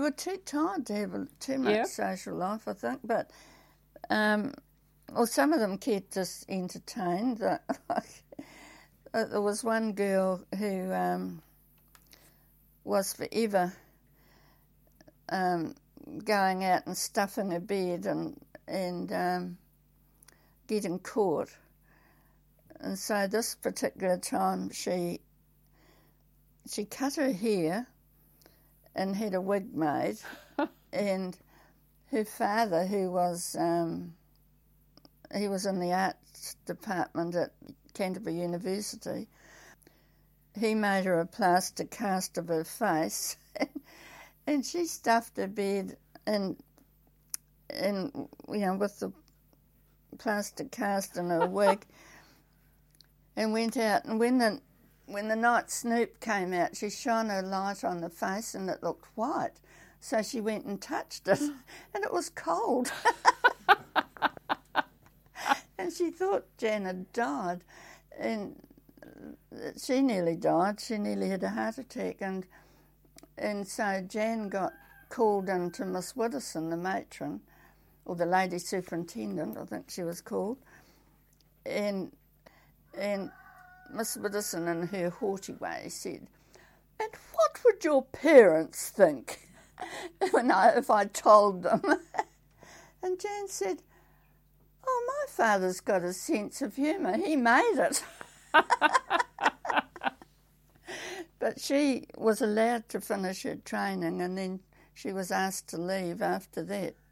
were too tired to have too much social life, I think. But, well, some of them kept us entertained. There was one girl who was forever going out and stuffing her bed and getting caught. And so this particular time she cut her hair and had a wig made, and her father, who was he was in the arts department at Canterbury University, he made her a plaster cast of her face, and she stuffed her bed and with the plaster cast and her wig, and went out. And when the night Snoop came out, she shone her light on the face and it looked white. So she went and touched it, and it was cold. And she thought Jan had died, and she nearly died. She nearly had a heart attack, and so Jan got called in to Miss Widdowson, the matron, or the lady superintendent, I think she was called, and Miss Widdowson, in her haughty way, said, "And what would your parents think if I told them?" And Jan said, "Oh, my father's got a sense of humour. He made it." But she was allowed to finish her training, and then she was asked to leave after that.